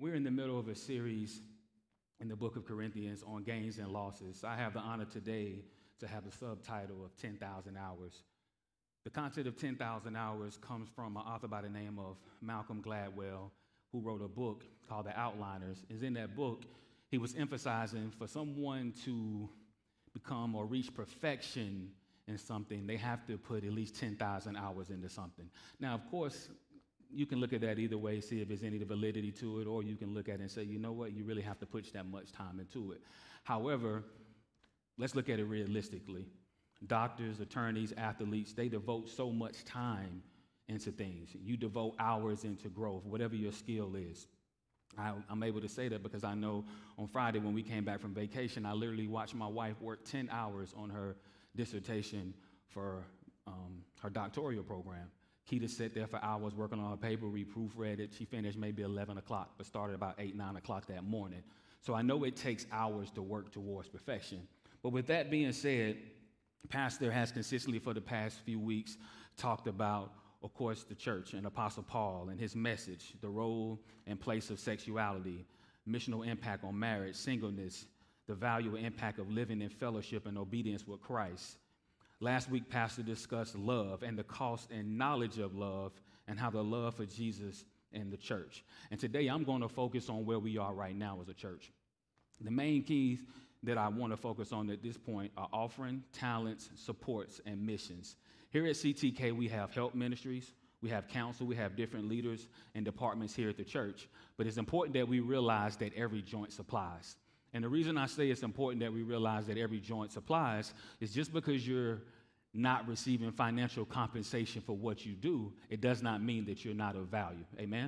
We're in the middle of a series in the book of Corinthians on gains and losses. I have the honor today to have the subtitle of 10,000 Hours. The concept of 10,000 hours comes from an author by the name of Malcolm Gladwell, who wrote a book called The Outliners. Is in that book, he was emphasizing for someone to become or reach perfection in something, they have to put at least 10,000 hours into something. Now, of course, you can look at that either way, see if there's any validity to it, or you can look at it and say, you know what, you really have to put that much time into it. However, let's look at it realistically. Doctors, attorneys, athletes, they devote so much time into things. You devote hours into growth, whatever your skill is. I'm able to say that because I know on Friday when we came back from vacation, I literally watched my wife work 10 hours on her dissertation for her doctoral program. Keita sat there for hours working on her paper. We proofread it. She finished maybe 11 o'clock, but started about 8, 9 o'clock that morning. So I know it takes hours to work towards perfection. But with that being said, Pastor has consistently for the past few weeks talked about, of course, the church and Apostle Paul and his message, the role and place of sexuality, missional impact on marriage, singleness, the value and impact of living in fellowship and obedience with Christ. Last week, Pastor discussed love and the cost and knowledge of love and how the love for Jesus and the church. And today, I'm going to focus on where we are right now as a church. The main keys that I want to focus on at this point are offering, talents, supports, and missions. Here at CTK, we have help ministries, we have counsel, we have different leaders and departments here at the church. But it's important that we realize that every joint supplies. And the reason I say it's important that we realize that every joint supplies is just because you're not receiving financial compensation for what you do, it does not mean that you're not of value. Amen?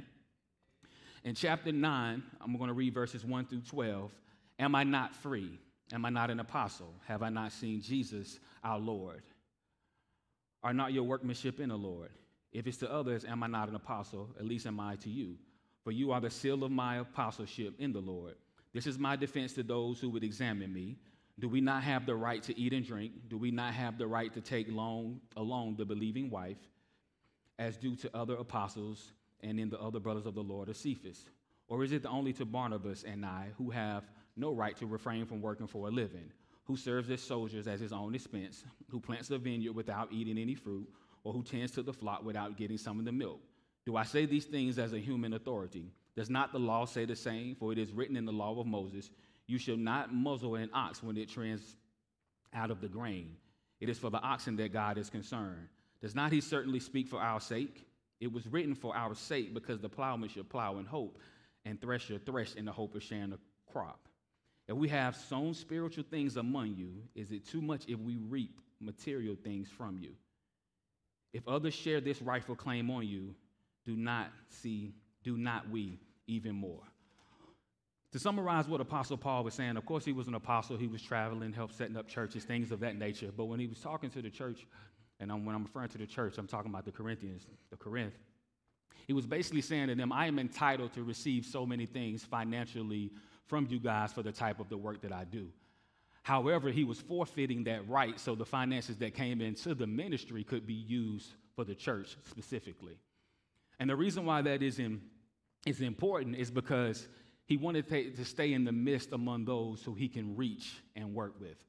In chapter 9, I'm going to read verses 1 through 12. Am I not free? Am I not an apostle? Have I not seen Jesus, our Lord? Are not your workmanship in the Lord? If it's to others, am I not an apostle? At least am I to you. For you are the seal of my apostleship in the Lord. This is my defense to those who would examine me. Do we not have the right to eat and drink? Do we not have the right to take along the believing wife, as due to other apostles and in the other brothers of the Lord of Cephas? Or is it only to Barnabas and I, who have no right to refrain from working for a living, who serves as soldiers at his own expense, who plants a vineyard without eating any fruit, or who tends to the flock without getting some of the milk? Do I say these things as a human authority? Does not the law say the same? For it is written in the law of Moses, you shall not muzzle an ox when it trends out of the grain. It is for the oxen that God is concerned. Does not he certainly speak for our sake? It was written for our sake, because the plowman should plow in hope, and thresher thresh in the hope of sharing the crop. If we have sown spiritual things among you, is it too much if we reap material things from you? If others share this rightful claim on you, do not we even more? To summarize what Apostle Paul was saying, of course, he was an apostle. He was traveling, helped setting up churches, things of that nature. But when he was talking to the church, and when I'm referring to the church, I'm talking about the Corinth, he was basically saying to them, I am entitled to receive so many things financially from you guys for the type of the work that I do. However, he was forfeiting that right so the finances that came into the ministry could be used for the church specifically. And the reason why that is important is because he wanted to stay in the midst among those who he can reach and work with.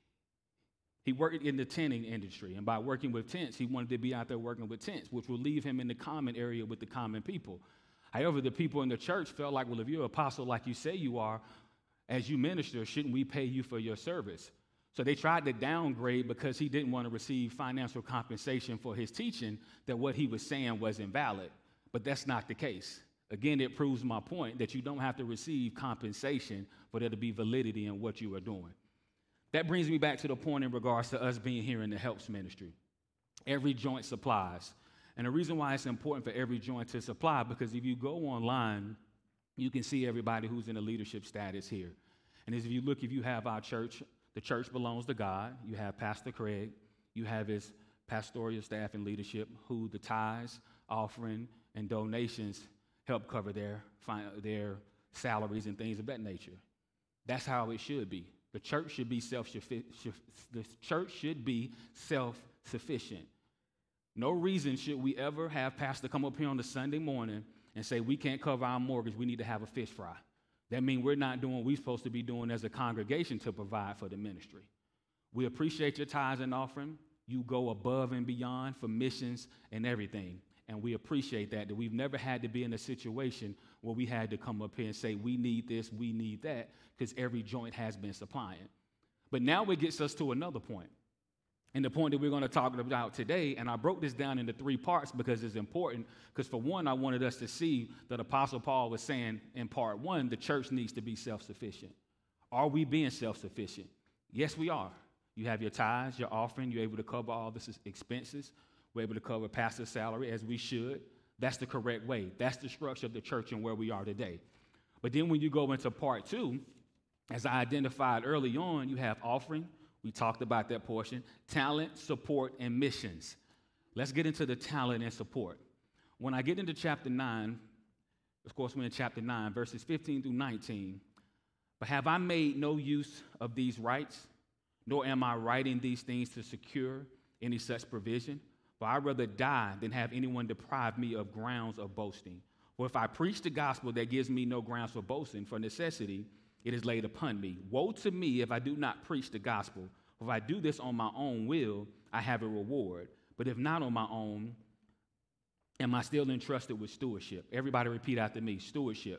He worked in the tenting industry, and by working with tents, he wanted to be out there working with tents, which will leave him in the common area with the common people. However, the people in the church felt like, well, if you're an apostle like you say you are, as you minister, shouldn't we pay you for your service? So they tried to downgrade because he didn't want to receive financial compensation for his teaching, that what he was saying was invalid. But that's not the case. Again, it proves my point that you don't have to receive compensation for there to be validity in what you are doing. That brings me back to the point in regards to us being here in the helps ministry. Every joint supplies. And the reason why it's important for every joint to supply, because if you go online, you can see everybody who's in a leadership status here. And as if you have our church, the church belongs to God. You have Pastor Craig. You have his pastoral staff and leadership, who the tithes, offering, and donations help cover their salaries and things of that nature. That's how it should be. The church should be self-sufficient. No reason should we ever have pastor come up here on the Sunday morning and say we can't cover our mortgage, we need to have a fish fry. That means we're not doing what we're supposed to be doing as a congregation to provide for the ministry. We appreciate your tithes and offering. You go above and beyond for missions and everything. And we appreciate that we've never had to be in a situation where we had to come up here and say, we need this, we need that, because every joint has been supplying. But now it gets us to another point. And the point that we're going to talk about today, and I broke this down into 3 parts because it's important, because for one, I wanted us to see that Apostle Paul was saying in part 1, the church needs to be self-sufficient. Are we being self-sufficient? Yes, we are. You have your tithes, your offering, you're able to cover all the expenses. We're able to cover pastor's salary as we should. That's the correct way. That's the structure of the church and where we are today. But then when you go into part 2, as I identified early on, you have offering. We talked about that portion. Talent, support, and missions. Let's get into the talent and support. When I get into chapter 9, of course, we're in chapter 9, verses 15 through 19. But have I made no use of these rights, nor am I writing these things to secure any such provision? For I'd rather die than have anyone deprive me of grounds of boasting. For if I preach the gospel that gives me no grounds for boasting, for necessity, it is laid upon me. Woe to me if I do not preach the gospel. For if I do this on my own will, I have a reward. But if not on my own, am I still entrusted with stewardship? Everybody repeat after me, stewardship.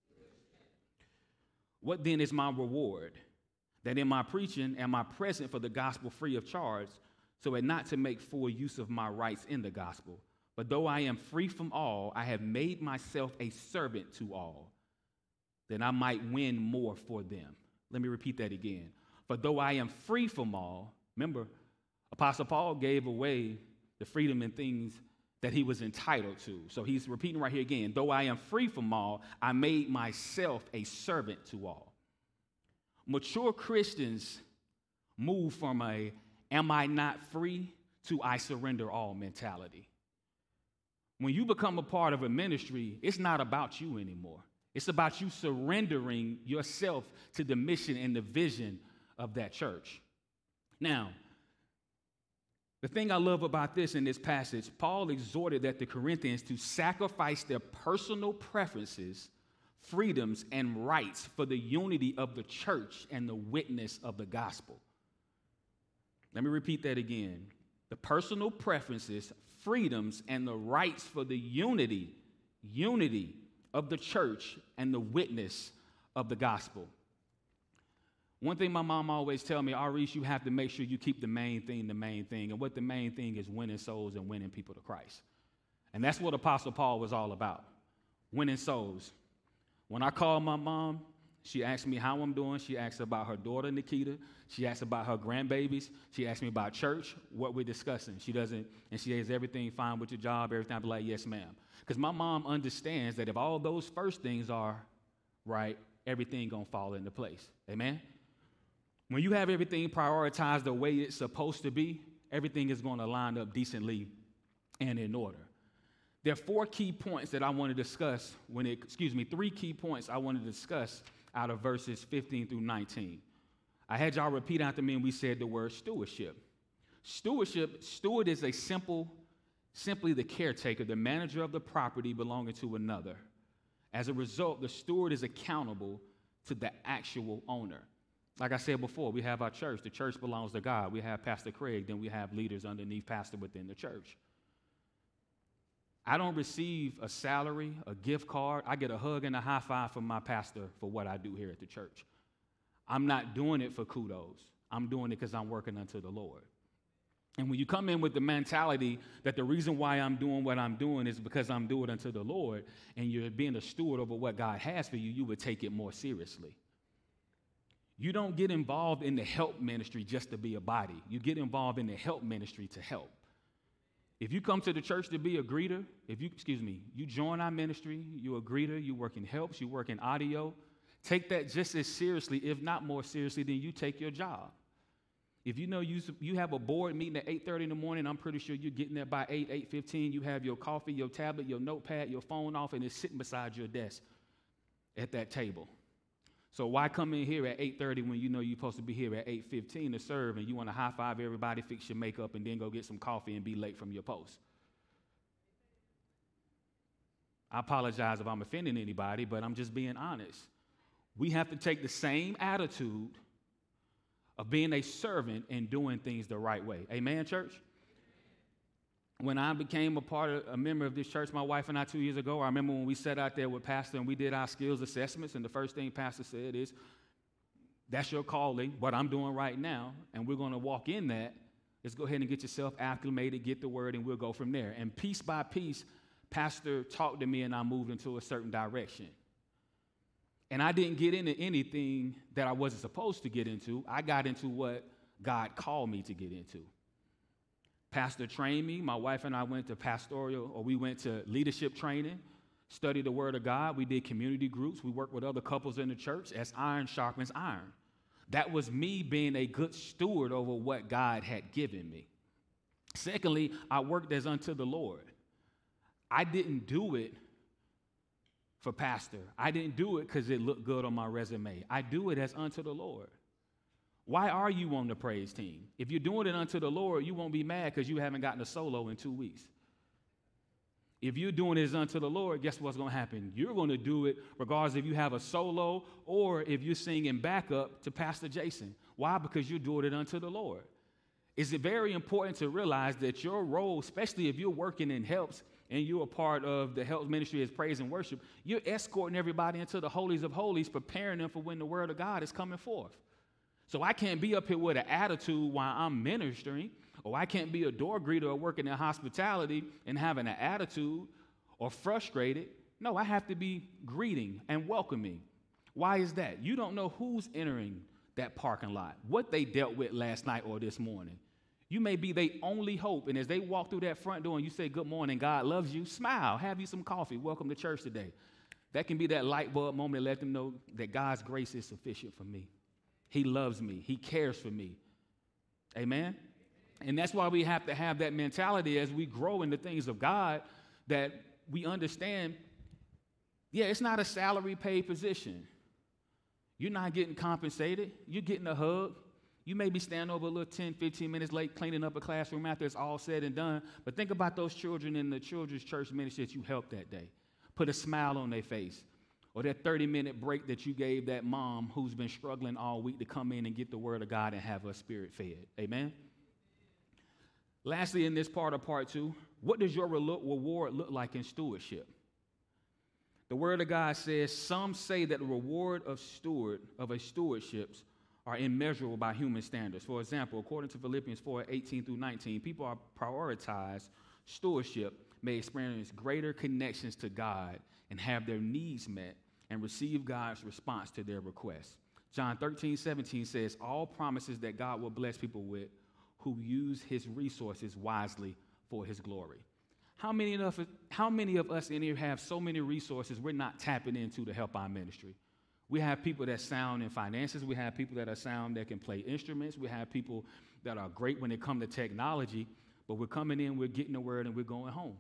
What then is my reward? That in my preaching am I present for the gospel free of charge, so as not to make full use of my rights in the gospel. But though I am free from all, I have made myself a servant to all, that I might win more for them. Let me repeat that again. For though I am free from all, remember, Apostle Paul gave away the freedom and things that he was entitled to. So he's repeating right here again. Though I am free from all, I made myself a servant to all. Mature Christians move from a am I not free to I surrender all mentality. When you become a part of a ministry, it's not about you anymore. It's about you surrendering yourself to the mission and the vision of that church. Now, the thing I love about this in this passage, Paul exhorted that the Corinthians to sacrifice their personal preferences, freedoms, and rights for the unity of the church and the witness of the gospel. Let me repeat that again. The personal preferences, freedoms, and the rights for the unity of the church and the witness of the gospel. One thing my mom always tell me, Arish, you have to make sure you keep the main thing. And what the main thing is winning souls and winning people to Christ. And that's what Apostle Paul was all about, winning souls. When I called my mom, she asked me how I'm doing. She asked about her daughter, Nikita. She asked about her grandbabies. She asked me about church, what we're discussing. She says everything fine with your job, everything. I'm like, yes, ma'am. Because my mom understands that if all those first things are right, everything going to fall into place. Amen? When you have everything prioritized the way it's supposed to be, everything is going to line up decently and in order. There are 3 key points I want to discuss out of verses 15 through 19. I had y'all repeat after me, and we said the word stewardship. Steward is simply the caretaker, the manager of the property belonging to another. As a result, the steward is accountable to the actual owner. Like I said before, we have our church. The church belongs to God. We have Pastor Craig, then we have leaders underneath pastor within the church. I don't receive a salary, a gift card. I get a hug and a high five from my pastor for what I do here at the church. I'm not doing it for kudos. I'm doing it because I'm working unto the Lord. And when you come in with the mentality that the reason why I'm doing what I'm doing is because I'm doing it unto the Lord, and you're being a steward over what God has for you, you would take it more seriously. You don't get involved in the help ministry just to be a body. You get involved in the help ministry to help. If you come to the church to be a greeter, you join our ministry, you're a greeter, you work in helps, you work in audio, take that just as seriously, if not more seriously, than you take your job. If you know you have a board meeting at 8:30 in the morning, I'm pretty sure you're getting there by 8:15. You have your coffee, your tablet, your notepad, your phone off, and it's sitting beside your desk at that table. So why come in here at 8:30 when you know you're supposed to be here at 8:15 to serve, and you want to high five everybody, fix your makeup, and then go get some coffee and be late from your post? I apologize if I'm offending anybody, but I'm just being honest. We have to take the same attitude of being a servant and doing things the right way. Amen, church? When I became a member of this church, my wife and I 2 years ago, I remember when we sat out there with Pastor and we did our skills assessments, and the first thing Pastor said is, that's your calling, what I'm doing right now, and we're going to walk in that. Let's go ahead and get yourself acclimated, get the word, and we'll go from there. And piece by piece, Pastor talked to me and I moved into a certain direction. And I didn't get into anything that I wasn't supposed to get into. I got into what God called me to get into. Pastor trained me. My wife and I went to we went to leadership training, studied the Word of God. We did community groups. We worked with other couples in the church as iron sharpens iron. That was me being a good steward over what God had given me. Secondly, I worked as unto the Lord. I didn't do it for pastor. I didn't do it because it looked good on my resume. I do it as unto the Lord. Why are you on the praise team? If you're doing it unto the Lord, you won't be mad because you haven't gotten a solo in 2 weeks. If you're doing it as unto the Lord, guess what's going to happen? You're going to do it regardless if you have a solo or if you're singing backup to Pastor Jason. Why? Because you're doing it unto the Lord. It's very important to realize that your role, especially if you're working in helps and you're a part of the helps ministry as praise and worship, you're escorting everybody into the holies of holies, preparing them for when the word of God is coming forth. So I can't be up here with an attitude while I'm ministering, or I can't be a door greeter or working in hospitality and having an attitude or frustrated. No, I have to be greeting and welcoming. Why is that? You don't know who's entering that parking lot, what they dealt with last night or this morning. You may be their only hope, and as they walk through that front door and you say, good morning, God loves you, smile, have you some coffee, welcome to church today. That can be that light bulb moment to let them know that God's grace is sufficient for me. He loves me. He cares for me. Amen? And that's why we have to have that mentality as we grow in the things of God, that we understand, it's not a salary paid position. You're not getting compensated. You're getting a hug. You may be standing over a little 10, 15 minutes late cleaning up a classroom after it's all said and done. But think about those children in the children's church ministry that you helped that day. Put a smile on their face. Or that 30-minute break that you gave that mom who's been struggling all week to come in and get the word of God and have her spirit fed. Amen? Lastly, in this part of part 2, what does your reward look like in stewardship? The word of God says, some say that the reward of stewardships are immeasurable by human standards. For example, according to Philippians 4:18 through 19, people are prioritized stewardship may experience greater connections to God and have their needs met and receive God's response to their requests. John 13:17 says, all promises that God will bless people with who use his resources wisely for his glory. How many of us in here have so many resources we're not tapping into to help our ministry? We have people that sound in finances. We have people that are sound that can play instruments. We have people that are great when it comes to technology, but we're coming in, we're getting the word, and we're going home.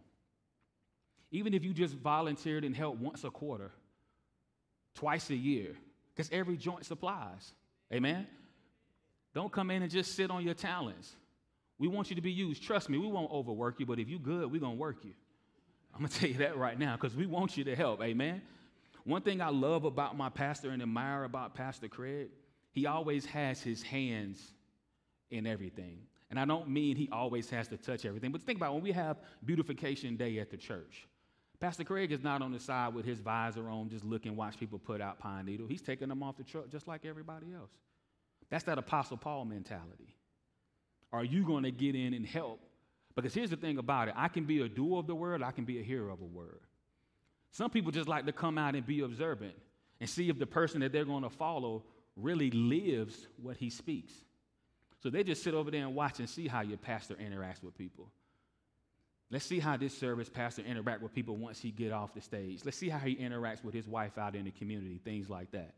Even if you just volunteered and helped once a quarter, twice a year, because every joint supplies. Amen? Don't come in and just sit on your talents. We want you to be used. Trust me, we won't overwork you, but if you're good, we're going to work you. I'm going to tell you that right now because we want you to help. Amen? One thing I love about my pastor and admire about Pastor Craig, he always has his hands in everything. And I don't mean he always has to touch everything, but think about when we have beautification day at the church. Pastor Craig is not on the side with his visor on, just looking, watch people put out pine needle. He's taking them off the truck just like everybody else. That's that Apostle Paul mentality. Are you going to get in and help? Because here's the thing about it. I can be a doer of the word. I can be a hearer of a word. Some people just like to come out and be observant and see if the person that they're going to follow really lives what he speaks. So they just sit over there and watch and see how your pastor interacts with people. Let's see how this service pastor interacts with people once he get off the stage. Let's see how he interacts with his wife out in the community, things like that.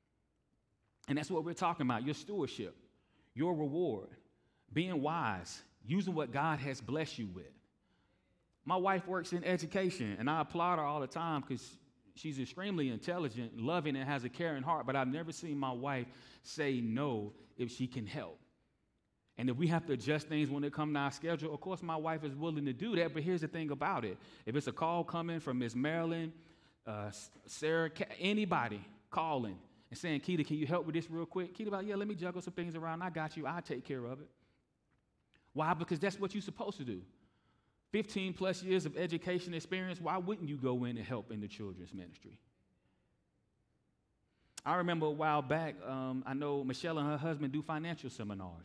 And that's what we're talking about, your stewardship, your reward, being wise, using what God has blessed you with. My wife works in education, and I applaud her all the time because she's extremely intelligent, loving, and has a caring heart, but I've never seen my wife say no if she can help. And if we have to adjust things when it comes to our schedule, of course my wife is willing to do that, but here's the thing about it. If it's a call coming from Miss Marilyn, Sarah, anybody calling and saying, Keita, can you help with this real quick? Keita, yeah, let me juggle some things around. I got you. I'll take care of it. Why? Because that's what you're supposed to do. 15 plus years of education experience, why wouldn't you go in and help in the children's ministry? I remember a while back, I know Michelle and her husband do financial seminars.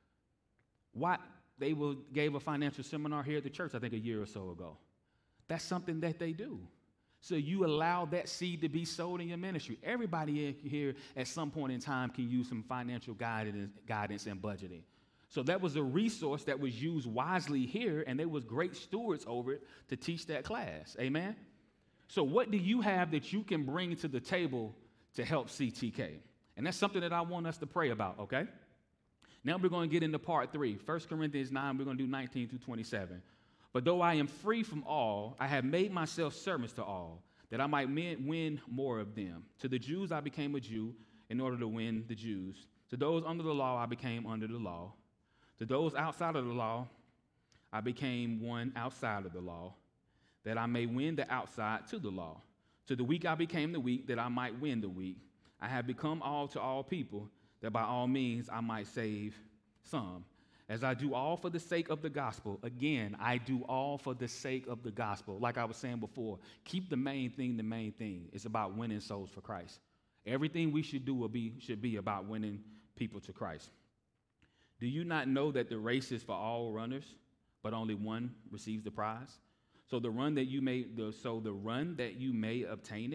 They gave a financial seminar here at the church, I think a year or so ago. That's something that they do. So you allow that seed to be sowed in your ministry. Everybody here at some point in time can use some financial guidance and budgeting. So that was a resource that was used wisely here, and they was great stewards over it to teach that class. Amen? So what do you have that you can bring to the table to help CTK? And that's something that I want us to pray about, okay? Now we're going to get into part 3. 1 Corinthians 9, we're going to do 19 through 27. But though I am free from all, I have made myself servants to all, that I might win more of them. To the Jews I became a Jew in order to win the Jews. To those under the law I became under the law. To those outside of the law I became one outside of the law, that I may win the outside to the law. To the weak I became the weak, that I might win the weak. I have become all to all people, that by all means I might save some. As I do all for the sake of the gospel. Again, I do all for the sake of the gospel. Like I was saying before, keep the main thing the main thing. It's about winning souls for Christ. Everything we should do should be about winning people to Christ. Do you not know that the race is for all runners, but only one receives the prize? So run that you may obtain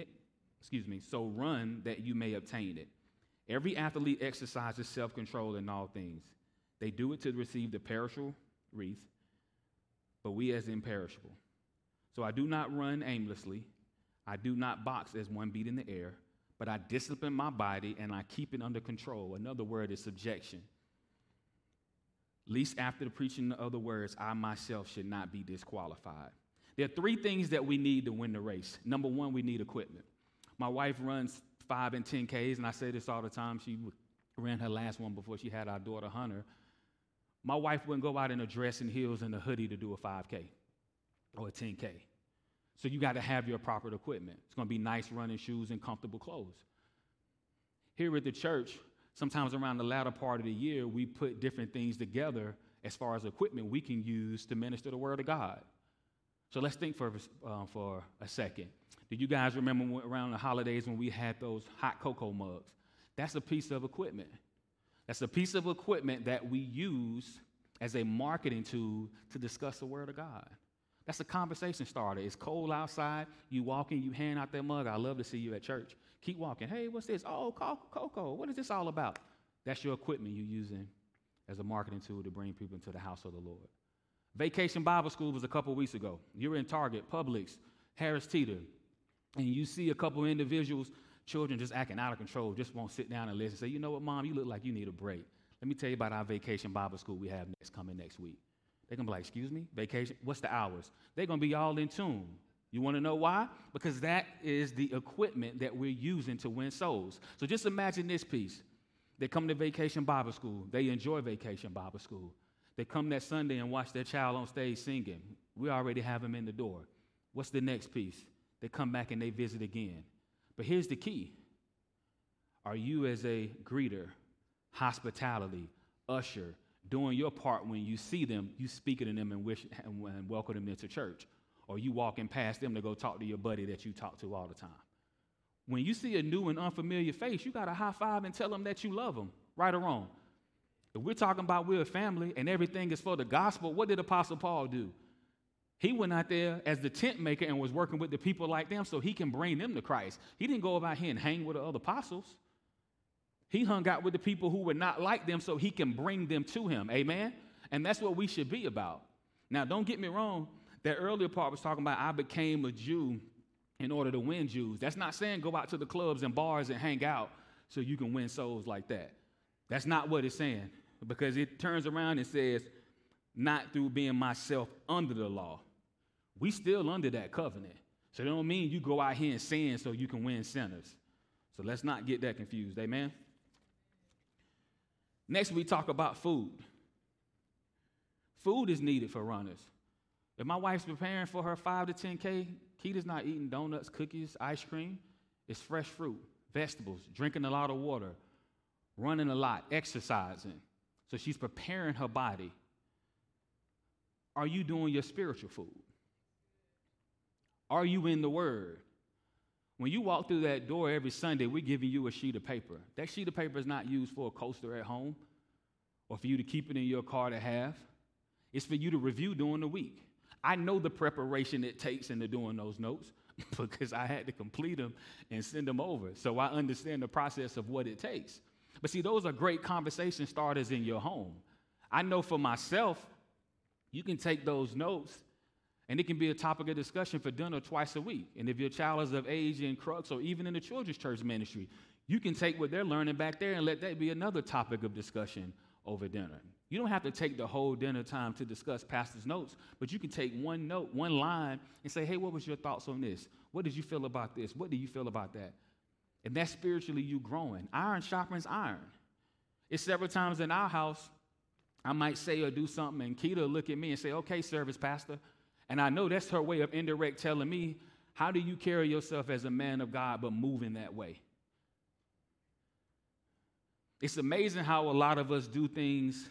it. Every athlete exercises self-control in all things. They do it to receive the perishable wreath, but we as imperishable. So I do not run aimlessly. I do not box as one beat in the air, but I discipline my body and I keep it under control. Another word is subjection. Least after the preaching of the words, I myself should not be disqualified. There are 3 things that we need to win the race. Number 1, we need equipment. My wife runs 5 and 10Ks, and I say this all the time. She ran her last one before she had our daughter, Hunter. My wife wouldn't go out in a dress and heels and a hoodie to do a 5K or a 10K. So you got to have your proper equipment. It's going to be nice running shoes and comfortable clothes. Here at the church, sometimes around the latter part of the year, we put different things together as far as equipment we can use to minister the word of God. So let's think for a second. Do you guys remember around the holidays when we had those hot cocoa mugs? That's a piece of equipment. That's a piece of equipment that we use as a marketing tool to discuss the word of God. That's a conversation starter. It's cold outside. You walk in, you hand out that mug. I love to see you at church. Keep walking. Hey, what's this? Oh, cocoa. What is this all about? That's your equipment you're using as a marketing tool to bring people into the house of the Lord. Vacation Bible School was a couple weeks ago. You're in Target, Publix, Harris Teeter, and you see a couple individuals, children just acting out of control, just won't sit down and listen. Say, you know what, Mom, you look like you need a break. Let me tell you about our Vacation Bible School we have coming next week. They're going to be like, excuse me, vacation? What's the hours? They're going to be all in tune. You want to know why? Because that is the equipment that we're using to win souls. So just imagine this piece. They come to Vacation Bible School. They enjoy Vacation Bible School. They come that Sunday and watch their child on stage singing. We already have them in the door. What's the next piece? They come back and they visit again. But here's the key. Are you as a greeter, hospitality, usher, doing your part when you see them, you speaking to them and welcome them into church? Or you walking past them to go talk to your buddy that you talk to all the time? When you see a new and unfamiliar face, you got to high five and tell them that you love them, right or wrong. If we're talking about we're a family and everything is for the gospel, what did Apostle Paul do? He went out there as the tent maker and was working with the people like them so he can bring them to Christ. He didn't go about here and hang with the other apostles. He hung out with the people who were not like them so he can bring them to him. Amen? And that's what we should be about. Now, don't get me wrong. That earlier part was talking about I became a Jew in order to win Jews. That's not saying go out to the clubs and bars and hang out so you can win souls like that. That's not what it's saying, because it turns around and says, not through being myself under the law. We still under that covenant. So it don't mean you go out here and sin so you can win sinners. So let's not get that confused. Amen? Next, we talk about food. Food is needed for runners. If my wife's preparing for her 5 to 10K, Keita's not eating donuts, cookies, ice cream. It's fresh fruit, vegetables, drinking a lot of water, running a lot, exercising. So she's preparing her body. Are you doing your spiritual food? Are you in the Word? When you walk through that door every Sunday, we're giving you a sheet of paper. That sheet of paper is not used for a coaster at home or for you to keep it in your car to have. It's for you to review during the week. I know the preparation it takes into doing those notes because I had to complete them and send them over. So I understand the process of what it takes. But see, those are great conversation starters in your home. I know for myself, you can take those notes and it can be a topic of discussion for dinner twice a week. And if your child is of age in Crux or even in the children's church ministry, you can take what they're learning back there and let that be another topic of discussion over dinner. You don't have to take the whole dinner time to discuss pastor's notes, but you can take one note, one line, and say, hey, what was your thoughts on this? What did you feel about this? What do you feel about that? And that's spiritually you growing. Iron sharpens iron. It's several times in our house, I might say or do something, and Keita will look at me and say, okay, service pastor. And I know that's her way of indirect telling me, how do you carry yourself as a man of God but move in that way? It's amazing how a lot of us do things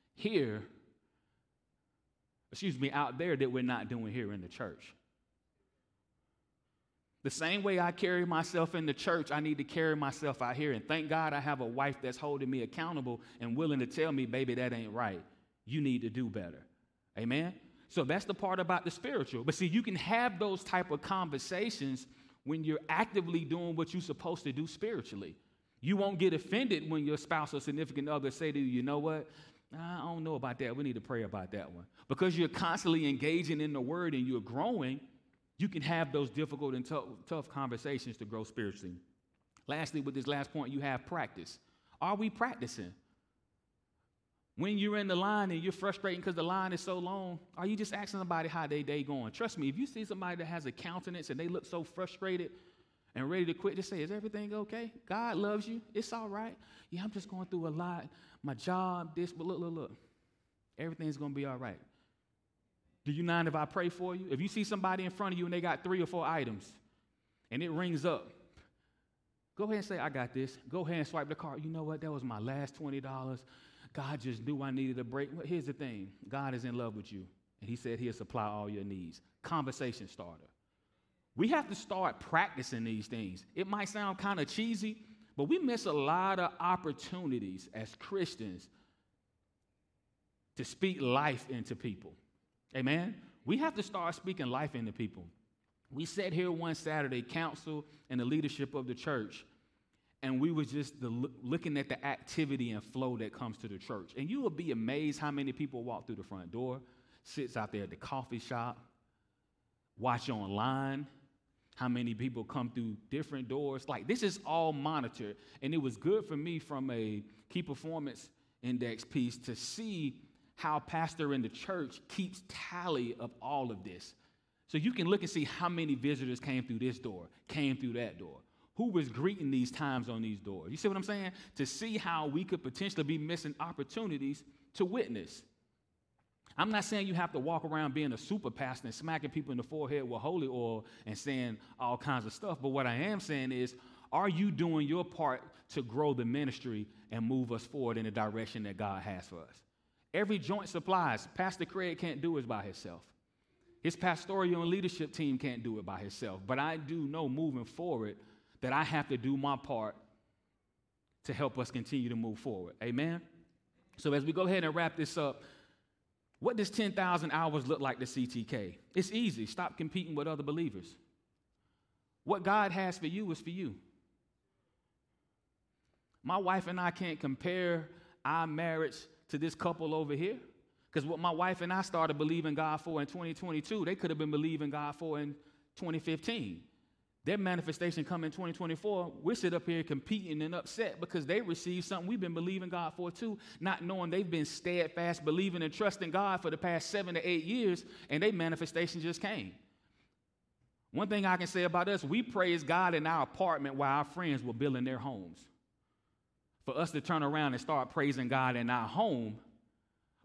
out there that we're not doing here in the church. The same way I carry myself in the church, I need to carry myself out here. And thank God I have a wife that's holding me accountable and willing to tell me, baby, that ain't right. You need to do better. Amen? So that's the part about the spiritual. But see, you can have those type of conversations when you're actively doing what you're supposed to do spiritually. You won't get offended when your spouse or significant other say to you, you know what? I don't know about that. We need to pray about that one. Because you're constantly engaging in the word and you're growing, you can have those difficult and tough conversations to grow spiritually. Lastly, with this last point, you have practice. Are we practicing? When you're in the line and you're frustrated because the line is so long, are you just asking somebody how their day going? Trust me, if you see somebody that has a countenance and they look so frustrated and ready to quit, just say, is everything okay? God loves you. It's all right. Yeah, I'm just going through a lot. My job, this, but look. Everything's going to be all right. Do you mind if I pray for you? If you see somebody in front of you and they got 3 or 4 items and it rings up, go ahead and say, I got this. Go ahead and swipe the card. You know what? That was my last $20. God just knew I needed a break. Well, here's the thing. God is in love with you, and he said he'll supply all your needs. Conversation starter. We have to start practicing these things. It might sound kind of cheesy, but we miss a lot of opportunities as Christians to speak life into people. Amen? We have to start speaking life into people. We sat here one Saturday, council and the leadership of the church, and we were just looking at the activity and flow that comes to the church. And you will be amazed how many people walk through the front door, sits out there at the coffee shop, watch online, how many people come through different doors. Like, this is all monitored. And it was good for me from a key performance index piece to see how pastor in the church keeps tally of all of this. So you can look and see how many visitors came through this door, came through that door. Who was greeting these times on these doors? You see what I'm saying? To see how we could potentially be missing opportunities to witness. I'm not saying you have to walk around being a super pastor and smacking people in the forehead with holy oil and saying all kinds of stuff. But what I am saying is, are you doing your part to grow the ministry and move us forward in the direction that God has for us? Every joint supplies. Pastor Craig can't do it by himself. His pastoral and leadership team can't do it by himself. But I do know moving forward that I have to do my part to help us continue to move forward. Amen? So as we go ahead and wrap this up, what does 10,000 hours look like to CTK? It's easy. Stop competing with other believers. What God has for you is for you. My wife and I can't compare our marriage to this couple over here, because what my wife and I started believing God for in 2022, they could have been believing God for in 2015. Their manifestation come in 2024, we sit up here competing and upset because they received something we've been believing God for too, not knowing they've been steadfast, believing and trusting God for the past 7 to 8 years, and their manifestation just came. One thing I can say about us, we praise God in our apartment while our friends were building their homes. For us to turn around and start praising God in our home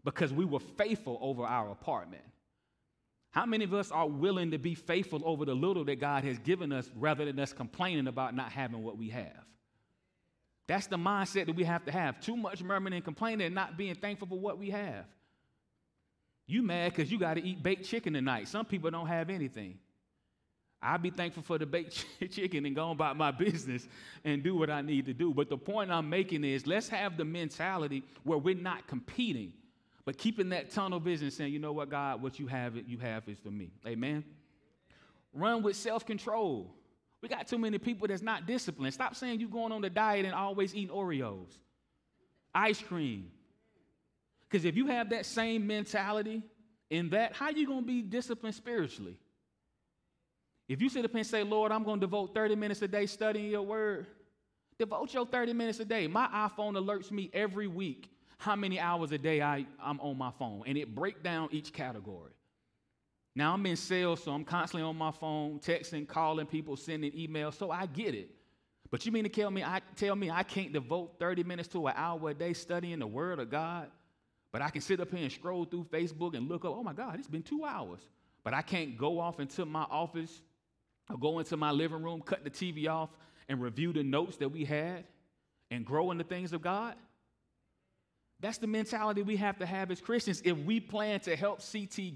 because we were faithful over our apartment. How many of us are willing to be faithful over the little that God has given us rather than us complaining about not having what we have? That's the mindset that we have to have. Too much murmuring and complaining and not being thankful for what we have. You mad because you got to eat baked chicken tonight. Some people don't have anything. I'll be thankful for the baked chicken and go about my business and do what I need to do. But the point I'm making is, let's have the mentality where we're not competing, but keeping that tunnel vision, saying, you know what, God, what you have is for me. Amen? Run with self-control. We got too many people that's not disciplined. Stop saying you're going on the diet and always eating Oreos, ice cream. Because if you have that same mentality in that, how are you going to be disciplined spiritually? If you sit up and say, Lord, I'm going to devote 30 minutes a day studying your word, devote your 30 minutes a day. My iPhone alerts me every week how many hours a day I'm on my phone, and it breaks down each category. Now, I'm in sales, so I'm constantly on my phone, texting, calling people, sending emails, so I get it. But you mean to tell me I can't devote 30 minutes to an hour a day studying the word of God, but I can sit up here and scroll through Facebook and look up, oh, my God, it's been 2 hours. But I can't go off into my office or go into my living room, cut the TV off, and review the notes that we had and grow in the things of God? That's the mentality we have to have as Christians if we plan to help CTK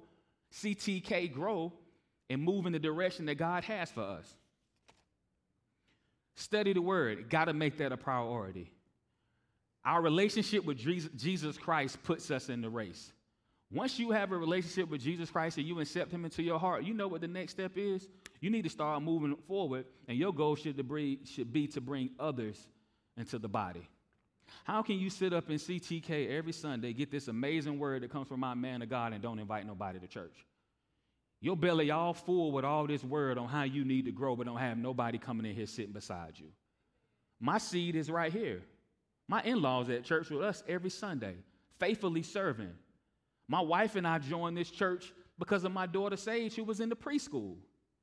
grow and move in the direction that God has for us. Study the word. Got to make that a priority. Our relationship with Jesus Christ puts us in the race. Once you have a relationship with Jesus Christ and you accept him into your heart, you know what the next step is? You need to start moving forward, and your goal should be to bring others into the body. How can you sit up in CTK every Sunday, get this amazing word that comes from my man of God, and don't invite nobody to church? Your belly all full with all this word on how you need to grow, but don't have nobody coming in here sitting beside you. My seed is right here. My in-laws at church with us every Sunday, faithfully serving. My wife and I joined this church because of my daughter Sage, who was in the preschool.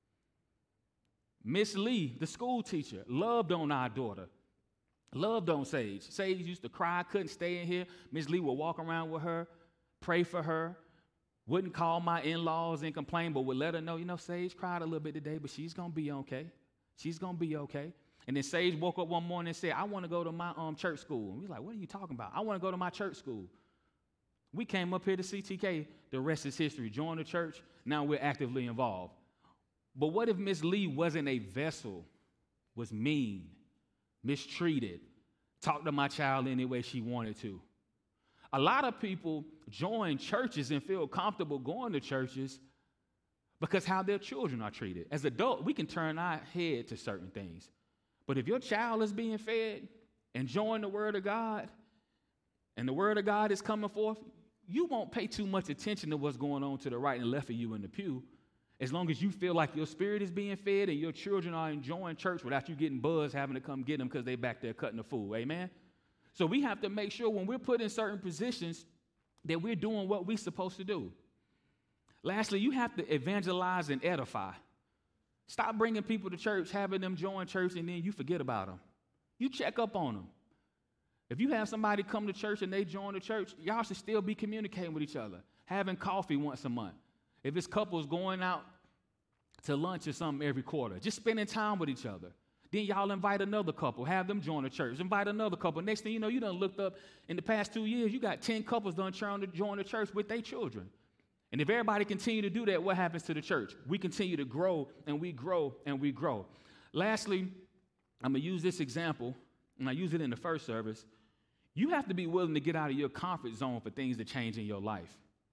Miss Lee, the school teacher, loved on our daughter. Loved on Sage. Sage used to cry, couldn't stay in here. Miss Lee would walk around with her, pray for her, wouldn't call my in-laws and complain, but would let her know, Sage cried a little bit today, but she's going to be okay. She's going to be okay. And then Sage woke up one morning and said, I want to go to my church school. And we were like, what are you talking about? I want to go to my church school. We came up here to CTK. The rest is history. Joined the church. Now we're actively involved. But what if Miss Lee wasn't a vessel, was mean, mistreated, talked to my child any way she wanted to? A lot of people join churches and feel comfortable going to churches because how their children are treated. As adults, we can turn our head to certain things. But if your child is being fed, enjoying the word of God, and the word of God is coming forth, you won't pay too much attention to what's going on to the right and left of you in the pew, as long as you feel like your spirit is being fed and your children are enjoying church without you getting buzzed, having to come get them because they back there cutting the food. Amen? So we have to make sure when we're put in certain positions that we're doing what we're supposed to do. Lastly, you have to evangelize and edify. Stop bringing people to church, having them join church, and then you forget about them. You check up on them. If you have somebody come to church and they join the church, y'all should still be communicating with each other, having coffee once a month. If it's couples going out to lunch or something every quarter, just spending time with each other. Then y'all invite another couple, have them join the church, invite another couple. Next thing you know, you done looked up in the past 2 years, you got 10 couples done trying to join the church with their children. And if everybody continue to do that, what happens to the church? We continue to grow, and we grow, and we grow. Lastly, I'm going to use this example, and I use it in the first service. You have to be willing to get out of your comfort zone for things to change in your life.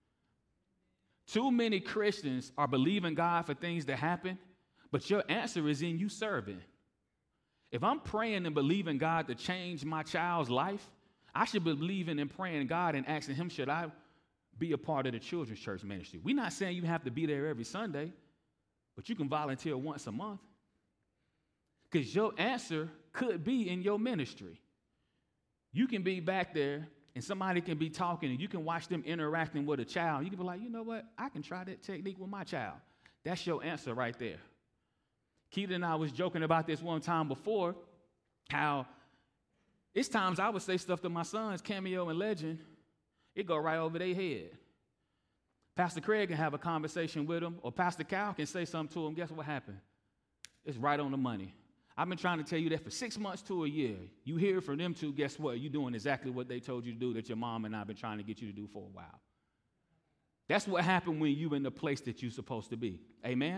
Too many Christians are believing God for things to happen, but your answer is in you serving. If I'm praying and believing God to change my child's life, I should be believing and praying God and asking him, should I be a part of the children's church ministry? We're not saying you have to be there every Sunday, but you can volunteer once a month. Because your answer could be in your ministry. You can be back there and somebody can be talking and you can watch them interacting with a child. You can be like, you know what? I can try that technique with my child. That's your answer right there. Keita and I was joking about this one time before, how it's times I would say stuff to my sons, Cameo and Legend, It go right over their head. Pastor Craig can have a conversation with them, or Pastor Cal can say something to them. Guess what happened? It's right on the money. I've been trying to tell you that for 6 months to a year. You hear from them two, guess what? You're doing exactly what they told you to do that your mom and I have been trying to get you to do for a while. That's what happened when you're in the place that you're supposed to be. Amen?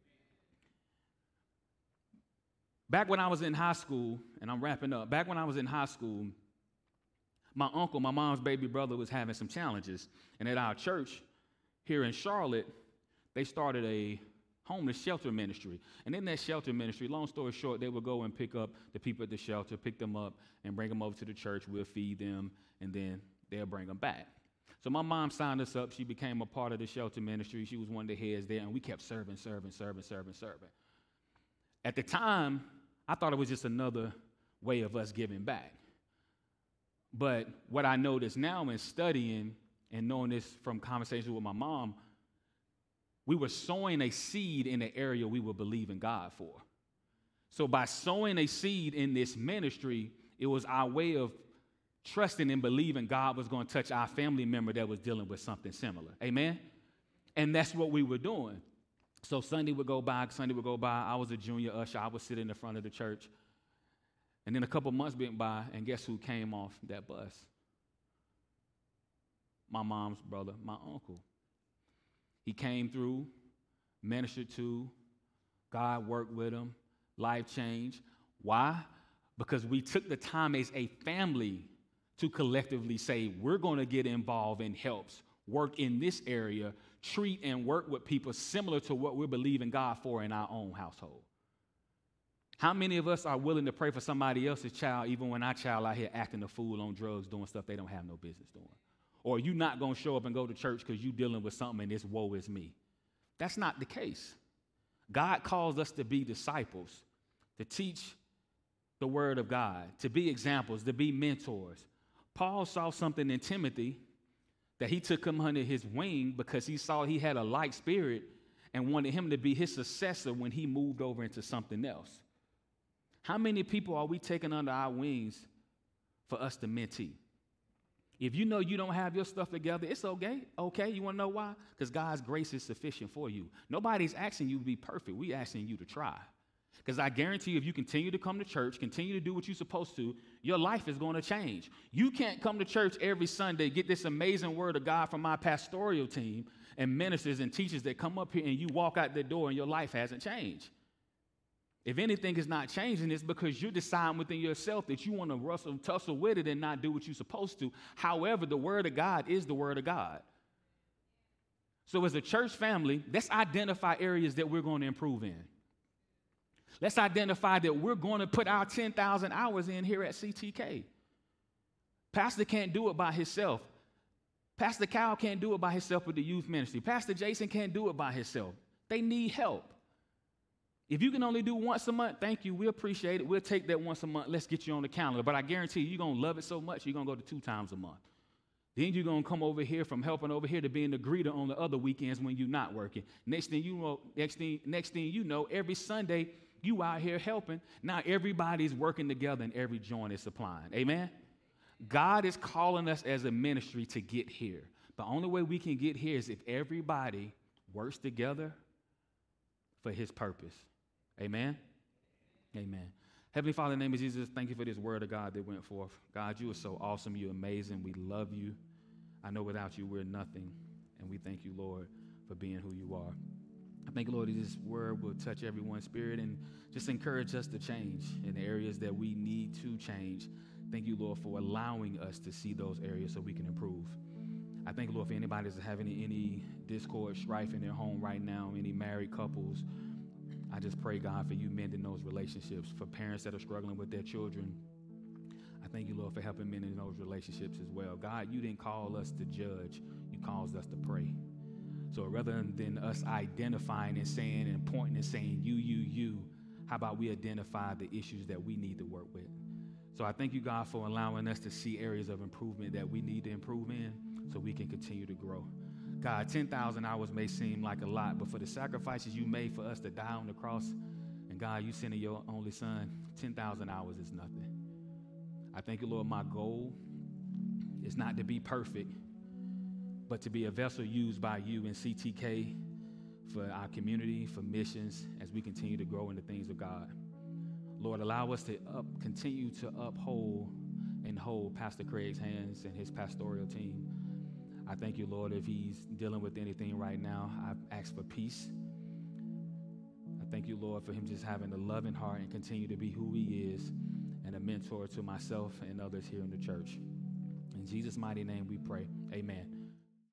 Back when I was in high school, and I'm wrapping up, back when I was in high school, my uncle, my mom's baby brother, was having some challenges. And at our church here in Charlotte, they started a homeless shelter ministry. And in that shelter ministry, long story short, they would go and pick up the people at the shelter, pick them up, and bring them over to the church. We'll feed them, and then they'll bring them back. So my mom signed us up. She became a part of the shelter ministry. She was one of the heads there, and we kept serving. At the time, I thought it was just another way of us giving back. But what I noticed now in studying and knowing this from conversations with my mom, we were sowing a seed in the area we were believing God for. So by sowing a seed in this ministry, it was our way of trusting and believing God was going to touch our family member that was dealing with something similar. Amen? And that's what we were doing. So Sunday would go by. I was a junior usher. I would sit in the front of the church. And then a couple months went by, and guess who came off that bus? My mom's brother, my uncle. He came through, ministered to, God worked with him, life changed. Why? Because we took the time as a family to collectively say, we're going to get involved in helps, work in this area, treat and work with people similar to what we're believing God for in our own household. How many of us are willing to pray for somebody else's child even when our child out here acting a fool on drugs, doing stuff they don't have no business doing? Or you're not going to show up and go to church because you're dealing with something and this woe is me. That's not the case. God calls us to be disciples, to teach the word of God, to be examples, to be mentors. Paul saw something in Timothy that he took him under his wing because he saw he had a like spirit and wanted him to be his successor when he moved over into something else. How many people are we taking under our wings for us to mentee? If you know you don't have your stuff together, it's okay. Okay, you want to know why? Because God's grace is sufficient for you. Nobody's asking you to be perfect. We're asking you to try. Because I guarantee you, if you continue to come to church, continue to do what you're supposed to, your life is going to change. You can't come to church every Sunday, get this amazing word of God from my pastoral team and ministers and teachers that come up here and you walk out the door and your life hasn't changed. If anything is not changing, it's because you're deciding within yourself that you want to tussle with it and not do what you're supposed to. However, the word of God is the word of God. So as a church family, let's identify areas that we're going to improve in. Let's identify that we're going to put our 10,000 hours in here at CTK. Pastor can't do it by himself. Pastor Kyle can't do it by himself with the youth ministry. Pastor Jason can't do it by himself. They need help. If you can only do once a month, thank you. We appreciate it. We'll take that once a month. Let's get you on the calendar. But I guarantee you're going to love it so much, you're going to go to 2 times a month. Then you're going to come over here from helping over here to being the greeter on the other weekends when you're not working. Next thing you know, every Sunday, you out here helping. Now everybody's working together and every joint is supplying. Amen? God is calling us as a ministry to get here. The only way we can get here is if everybody works together for his purpose. Amen? Amen. Heavenly Father, in the name of Jesus, thank you for this word of God that went forth. God, you are so awesome. You're amazing. We love you. I know without you we're nothing. And we thank you, Lord, for being who you are. I thank you, Lord, that this word will touch everyone's spirit and just encourage us to change in the areas that we need to change. Thank you, Lord, for allowing us to see those areas so we can improve. I thank you, Lord, for anybody that's having any discord, strife in their home right now, any married couples. I just pray, God, for you mending those relationships. For parents that are struggling with their children, I thank you, Lord, for helping mend in those relationships as well. God, you didn't call us to judge. You called us to pray. So rather than us identifying and saying and pointing and saying you, how about we identify the issues that we need to work with? So I thank you, God, for allowing us to see areas of improvement that we need to improve in so we can continue to grow. God, 10,000 hours may seem like a lot, but for the sacrifices you made for us to die on the cross, and God, you sending your only son, 10,000 hours is nothing. I thank you, Lord, my goal is not to be perfect, but to be a vessel used by you in CTK for our community, for missions, as we continue to grow in the things of God. Lord, allow us to continue to uphold and hold Pastor Craig's hands and his pastoral team. I thank you, Lord, if he's dealing with anything right now, I ask for peace. I thank you, Lord, for him just having a loving heart and continue to be who he is and a mentor to myself and others here in the church. In Jesus' mighty name we pray. Amen.